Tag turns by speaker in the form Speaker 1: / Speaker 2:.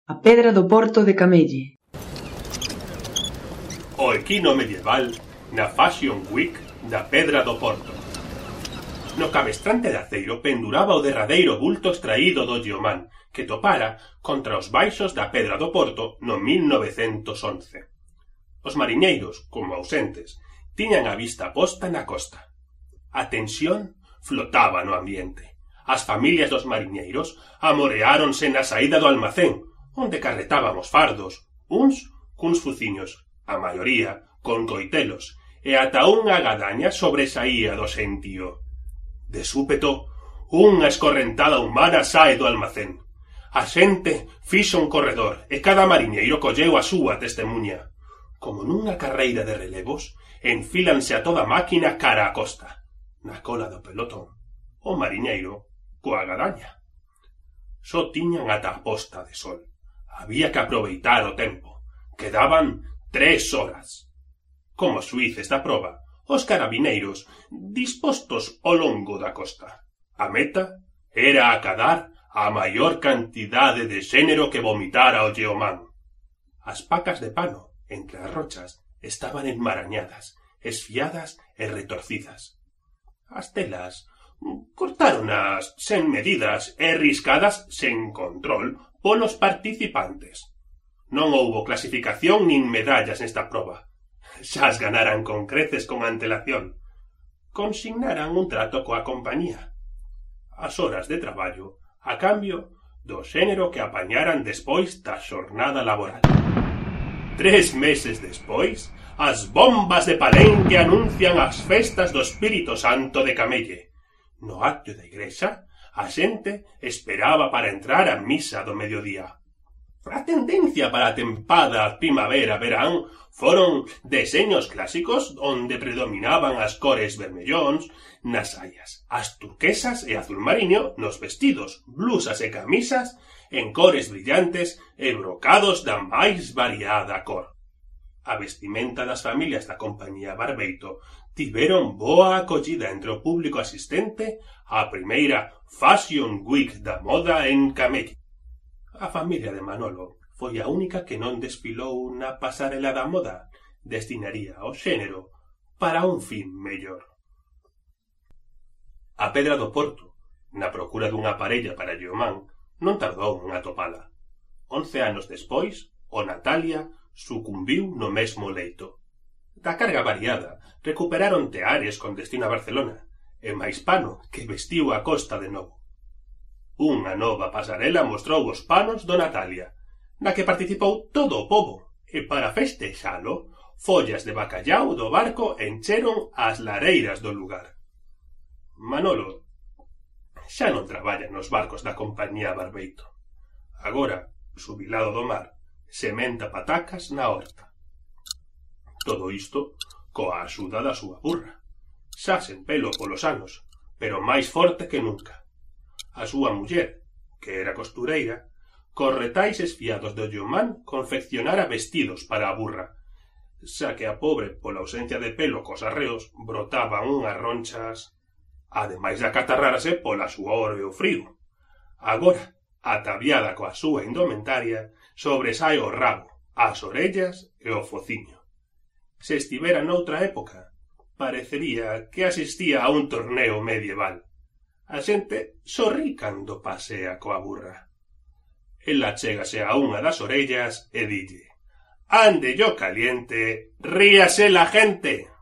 Speaker 1: A pedra do porto de Camelle.
Speaker 2: O equino medieval na Fashion Week da Pedra do Porto. No cabestrante de aceiro penduraba o derradeiro bulto extraído do Lleomán que topara contra os baixos da Pedra do Porto no 1911. Os mariñeiros, como ausentes, tiñan a vista posta na costa. A tensión flotaba no ambiente. As familias dos mariñeiros amoreáronse na saída do almacén, onde carretaban os fardos, uns cuns fuciños, a maioría con coitelos, e ata unha gadaña sobresaía do sentío. De súpeto, unha escorrentada humana sae do almacén. A xente fixo un corredor e cada mariñeiro colleu a súa testemuña. Como nunha carreira de relevos, enfílanse a toda máquina cara á costa. Na cola do pelotón, o mariñeiro coa gadaña. Só tiñan ata a posta de sol. Había que aproveitar o tempo. Quedaban 3 horas. Como xuíces da proba, os carabineiros dispostos ao longo da costa. A meta era acadar a maior cantidade de xénero que vomitara o Lleomán. As pacas de pano entre as rochas estaban enmarañadas, esfiadas e retorcidas. As telas cortáronas sen medidas e riscadas sen control polos participantes. Non houbo clasificación nin medallas nesta proba. Xa as ganaran con creces con antelación. Consignaran un trato coa compañía. As horas de traballo a cambio do xénero que apañaran despois da xornada laboral. 3 meses despois, as bombas de Palenque anuncian as festas do Espírito Santo de Camelle. No atrio da igrexa, a xente esperaba para entrar á misa do mediodía. A tendencia para a tempada primavera-verán foron deseños clásicos onde predominaban as cores vermellóns nas saias, as turquesas e azul mariño nos vestidos, blusas e camisas en cores brillantes e brocados da máis variada cor. A vestimenta das familias da compañía Barbeito tiveron boa acollida entre o público asistente á primeira Fashion Week da moda en Camelle. A familia de Manolo foi a única que non desfilou na pasarela da moda. Destinaría o xénero para un fin mellor. A Pedra do Porto, na procura dunha parella para Lleomán, non tardou en atopala. 11 anos despois, o Natalia sucumbiu no mesmo leito. Da carga variada, recuperaron teares con destino a Barcelona, e máis pano que vestiu a costa de novo. Unha nova pasarela mostrou os panos do Natalia, na que participou todo o pobo, e para festexalo, follas de bacallau do barco encheron as lareiras do lugar. Manolo xa non traballa nos barcos da compañía Barbeito. Agora, xubilado do mar, sementa patacas na horta. Todo isto coa axuda da súa burra, xa sen pelo polos anos, pero máis forte que nunca. A súa muller, que era costureira, cos retais esfiados do Lleomán confeccionara vestidos para a burra, xa que a pobre pola ausencia de pelo cos arreos brotaban unhas ronchas, ademais de acatarrarase pola suor e o frío. Agora, ataviada coa súa indumentaria, sobresae o rabo, as orellas e o fociño. Se estivera noutra época, parecería que asistía a un torneo medieval. A xente sorrí cando pasea coa burra. Ela chégase a unha das orellas e dille: «Ande yo caliente, ríase la gente!»